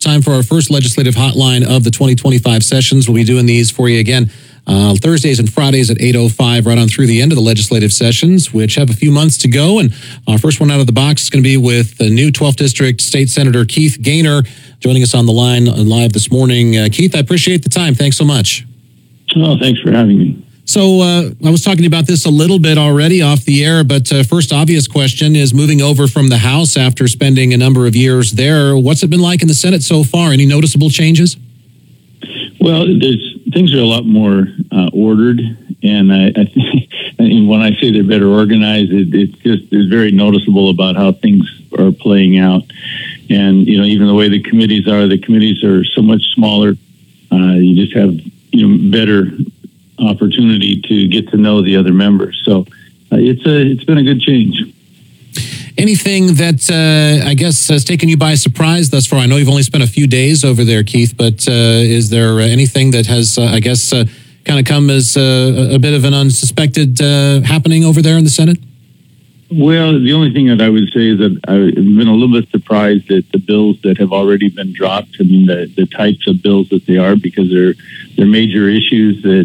Time for our first legislative hotline of the 2025 sessions. We'll be doing these for you again Thursdays and Fridays at 8:05, right on through the end of the legislative sessions, which have a few months to go. And our first one out of the box is going to be with the new 12th District State Senator Keith Gaynor, joining us on the line live this morning. Keith, I appreciate the time. Thanks so much. Oh, thanks for having me. So I was talking about this a little bit already off the air, but first obvious question is moving over from the House after spending a number of years there. What's it been like in the Senate so far? Any noticeable changes? Well, things are a lot more ordered, and I think when I say they're better organized, it's very noticeable about how things are playing out. And even the way the committees are so much smaller. You just have better opportunity to get to know the other members. So it's been a good change. Anything that I guess has taken you by surprise thus far? I know you've only spent a few days over there, Keith, but is there anything that has, kind of come as a bit of an unsuspected happening over there in the Senate? Well, the only thing that I would say is that I've been a little bit surprised at the bills that have already been dropped. I mean, the types of bills that they are, because they're major issues that,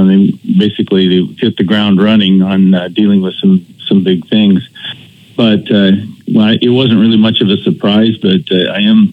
they hit the ground running on dealing with some big things. But it wasn't really much of a surprise, but I am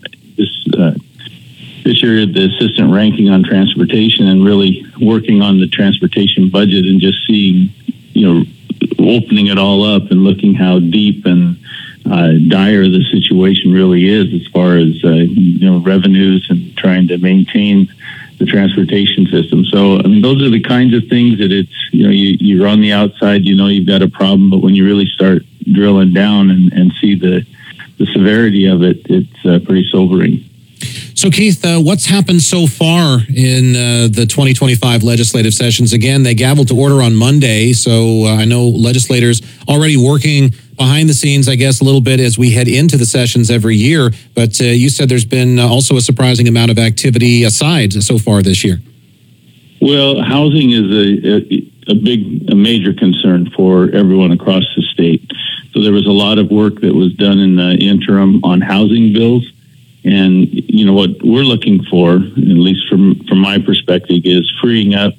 this year the assistant ranking on transportation and really working on the transportation budget and just seeing, opening it all up and looking how deep and dire the situation really is as far as, revenues and trying to maintain the transportation system. So, I mean, those are the kinds of things that it's, you're on the outside, you've got a problem, but when you really start drilling down and see the severity of it, it's pretty sobering. So, Keith, what's happened so far in the 2025 legislative sessions? Again, they gaveled to order on Monday, so I know legislators already working behind the scenes, I guess, a little bit as we head into the sessions every year. But you said there's been also a surprising amount of activity aside so far this year. Well, housing is a major concern for everyone across the state. So there was a lot of work that was done in the interim on housing bills. And, what we're looking for, at least from my perspective, is freeing up,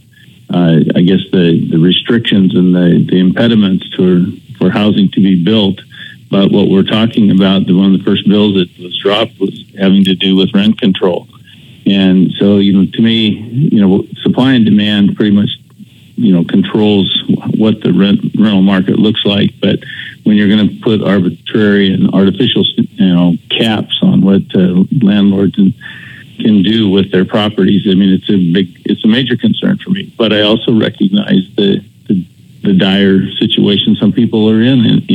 the restrictions and the impediments for housing to be built. But what we're talking about, one of the first bills that was dropped was having to do with rent control. And so, to me, supply and demand pretty much, controls what the rental market looks like. But when you're going to put arbitrary and artificial, caps on what landlords can do with their properties, I mean, it's a major concern for me. But I also recognize the dire situation some people are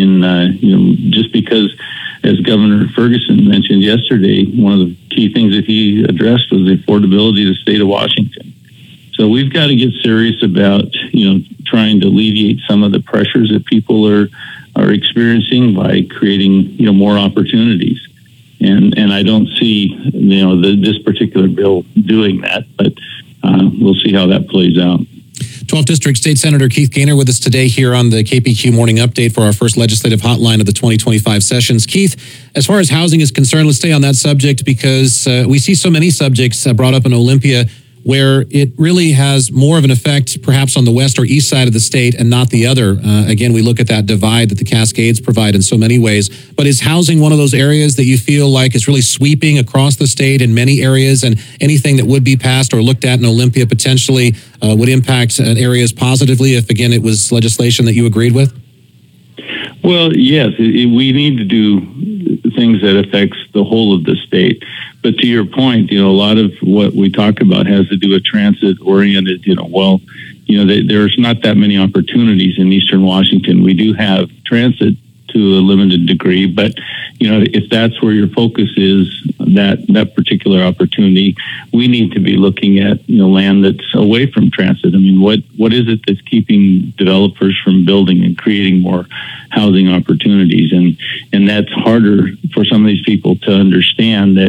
in, just because, as Governor Ferguson mentioned yesterday, one of the key things that he addressed was the affordability of the state of Washington. So we've got to get serious about, trying to alleviate some of the pressures that people are experiencing by creating, more opportunities. And I don't see, this particular bill doing that, but we'll see how that plays out. 12th District State Senator Keith Gaynor with us today here on the KPQ Morning Update for our first legislative hotline of the 2025 sessions. Keith, as far as housing is concerned, let's stay on that subject because we see so many subjects brought up in Olympia where it really has more of an effect perhaps on the west or east side of the state and not the other. Again, we look at that divide that the Cascades provide in so many ways. But is housing one of those areas that you feel like is really sweeping across the state in many areas, and anything that would be passed or looked at in Olympia potentially would impact areas positively if, again, it was legislation that you agreed with? Well, yes, we need to do things that affects the whole of the state. But to your point, a lot of what we talk about has to do with transit-oriented, there's not that many opportunities in Eastern Washington. We do have transit to a limited degree, but, if that's where your focus is, that particular opportunity, we need to be looking at, land that's away from transit. I mean, what is it that's keeping developers from building and creating more housing opportunities? And that's harder for some of these people to understand that,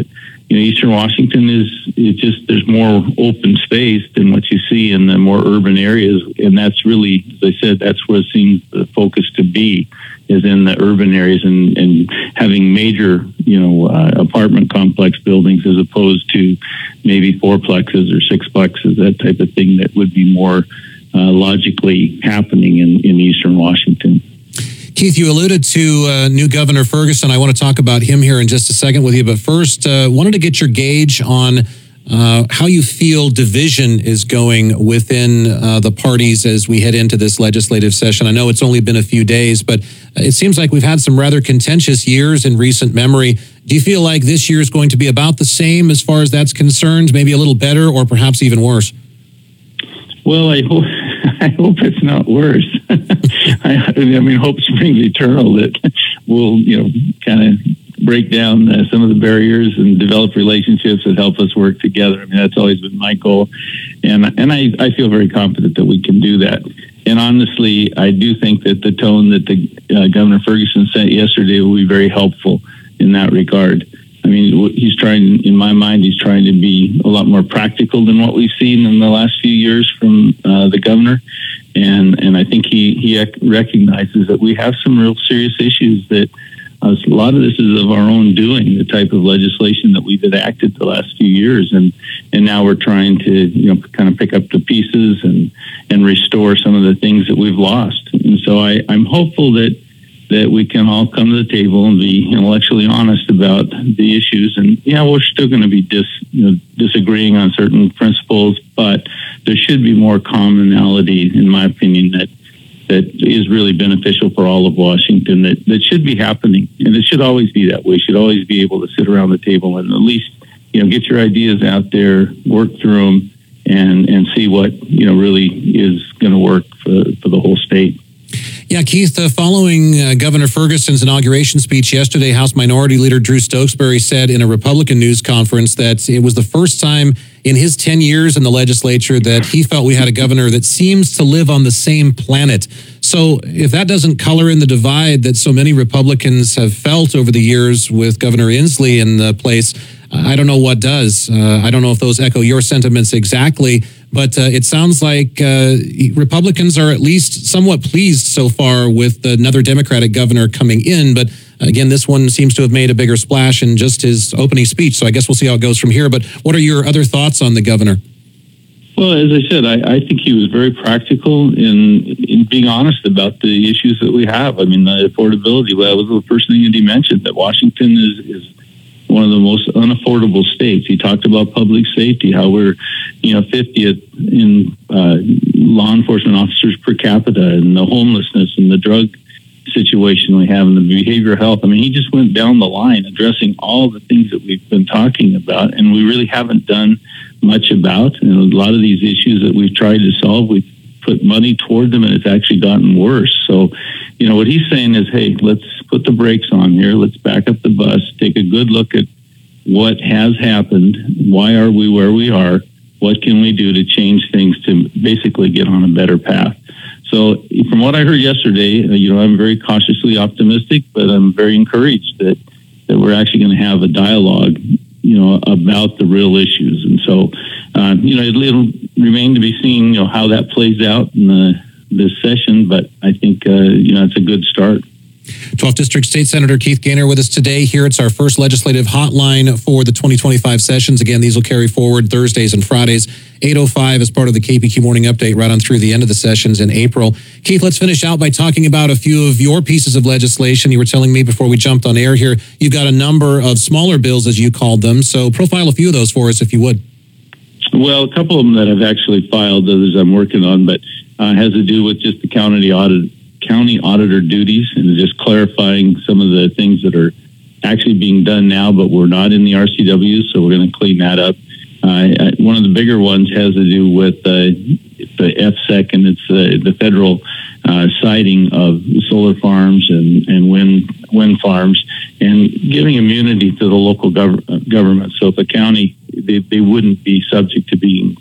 Eastern Washington there's more open space than what you see in the more urban areas, and that's really, as I said, that's where it seems the focus to be, is in the urban areas and having major, apartment complex buildings as opposed to maybe fourplexes or sixplexes, that type of thing that would be more logically happening in Eastern Washington. Keith, you alluded to new Governor Ferguson. I want to talk about him here in just a second with you. But first, wanted to get your gauge on how you feel division is going within the parties as we head into this legislative session. I know it's only been a few days, but it seems like we've had some rather contentious years in recent memory. Do you feel like this year is going to be about the same as far as that's concerned, maybe a little better or perhaps even worse? Well, I hope it's not worse. Hope springs eternal, that we'll, kind of break down some of the barriers and develop relationships that help us work together. That's always been my goal. And I feel very confident that we can do that. And honestly, I do think that the tone that the Governor Ferguson set yesterday will be very helpful in that regard. He's trying, in my mind, he's trying to be a lot more practical than what we've seen in the last few years from the governor. And I think he recognizes that we have some real serious issues, that a lot of this is of our own doing, the type of legislation that we've enacted the last few years. And now we're trying to, kind of pick up the pieces and restore some of the things that we've lost. And so I'm hopeful that we can all come to the table and be intellectually honest about the issues. And we're still going to be disagreeing on certain principles, but there should be more commonality, in my opinion, that is really beneficial for all of Washington, that should be happening. And it should always be that way. We should always be able to sit around the table and at least, get your ideas out there, work through them, and see what, really is going to work for the whole state. Yeah, Keith, following Governor Ferguson's inauguration speech yesterday, House Minority Leader Drew Stokesbury said in a Republican news conference that it was the first time in his 10 years in the legislature that he felt we had a governor that seems to live on the same planet. So if that doesn't color in the divide that so many Republicans have felt over the years with Governor Inslee in the place, I don't know what does. I don't know if those echo your sentiments exactly, but it sounds like Republicans are at least somewhat pleased so far with another Democratic governor coming in. But again, this one seems to have made a bigger splash in just his opening speech. So I guess we'll see how it goes from here. But what are your other thoughts on the governor? Well, as I said, I think he was very practical in being honest about the issues that we have. The affordability, that was the first thing that he mentioned, that Washington is one of the most unaffordable states. He talked about public safety, how we're, 50th in law enforcement officers per capita, and the homelessness and the drug situation we have and the behavioral health. He just went down the line addressing all the things that we've been talking about, and we really haven't done much about. And a lot of these issues that we've tried to solve, we've put money toward them, and it's actually gotten worse. So, what he's saying is, hey, let's put the brakes on here. Let's back up the bus, take a good look at what has happened. Why are we where we are? What can we do to change things to basically get on a better path? So from what I heard yesterday, I'm very cautiously optimistic, but I'm very encouraged that we're actually going to have a dialogue, about the real issues. And so, it'll remain to be seen, how that plays out in this session, but I think, it's a good start. 12th District State Senator Keith Gaynor with us today. Here it's our first legislative hotline for the 2025 sessions. Again, these will carry forward Thursdays and Fridays, 8:05 as part of the KPQ Morning Update right on through the end of the sessions in April. Keith, let's finish out by talking about a few of your pieces of legislation. You were telling me before we jumped on air here, you've got a number of smaller bills, as you called them. So profile a few of those for us, if you would. Well, a couple of them that I've actually filed, others I'm working on, but has to do with just the county auditor duties and just clarifying some of the things that are actually being done now, but we're not in the RCW, so we're going to clean that up. One of the bigger ones has to do with the FSEC, and it's the federal siting of solar farms and wind farms, and giving immunity to the local government. So if a county, they wouldn't be subject to being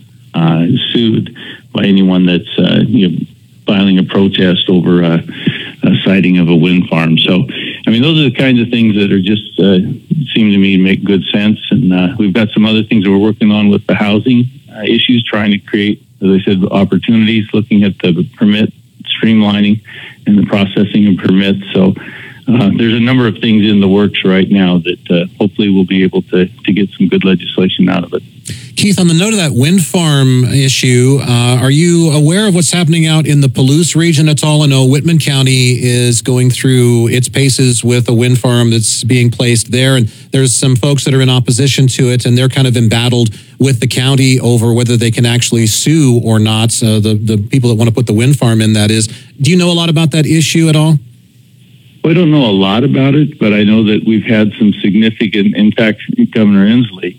sued by anyone that's filing a protest over a siting of a wind farm. So I mean, those are the kinds of things that are just seem to me to make good sense. And we've got some other things that we're working on with the housing issues, trying to create, as I said, opportunities, looking at the permit streamlining and the processing of permits. So there's a number of things in the works right now that hopefully we'll be able to get some good legislation out of it. Keith, on the note of that wind farm issue, are you aware of what's happening out in the Palouse region at all? I know Whitman County is going through its paces with a wind farm that's being placed there, and there's some folks that are in opposition to it, and they're kind of embattled with the county over whether they can actually sue or not. The people that want to put the wind farm in, that is. Do you know a lot about that issue at all? Well, I don't know a lot about it, but I know that we've had some significant, in fact, Governor Inslee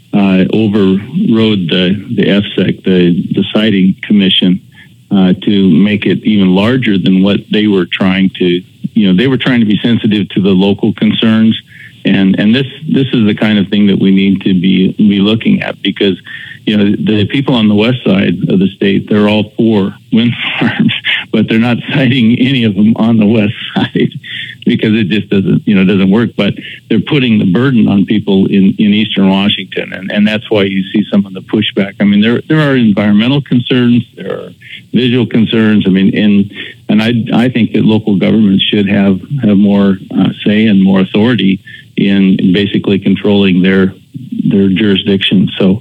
overrode the FSEC, the siting commission, to make it even larger than what they were trying to, they were trying to be sensitive to the local concerns. And this is the kind of thing that we need to be looking at, because, the people on the west side of the state, they're all for wind farms, but they're not citing any of them on the west side because it just doesn't work. But they're putting the burden on people in eastern Washington, and that's why you see some of the pushback. I mean, there are environmental concerns, there are visual concerns. I mean, and I think that local governments should have more say and more authority in basically controlling their jurisdiction. So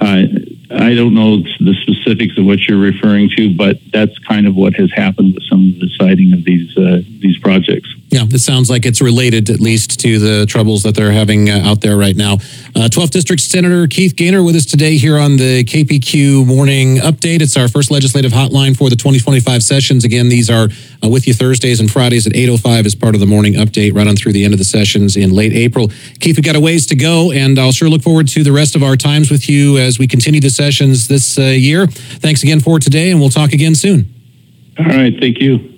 I don't know the specifics of what you're referring to, but that's kind of what has happened with some of the siting of these projects. Yeah, it sounds like it's related at least to the troubles that they're having out there right now. 12th District Senator Keith Gaynor with us today here on the KPQ Morning Update. It's our first legislative hotline for the 2025 sessions. Again, these are with you Thursdays and Fridays at 8:05 as part of the morning update right on through the end of the sessions in late April. Keith, we've got a ways to go, and I'll sure look forward to the rest of our times with you as we continue the sessions this year. Thanks again for today, and we'll talk again soon. All right, thank you.